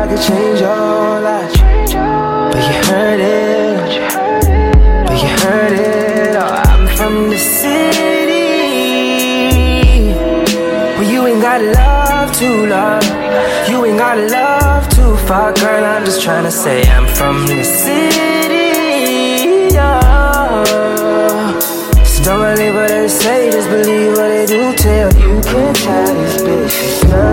could change your life, but you heard it, but you heard it. Oh, I'm from the city, well, you ain't got love to love, you ain't got love to fuck, girl. I'm just trying to say I'm from the city, yeah. So don't believe what they say, just believe what they do tell. You can't tell these bitches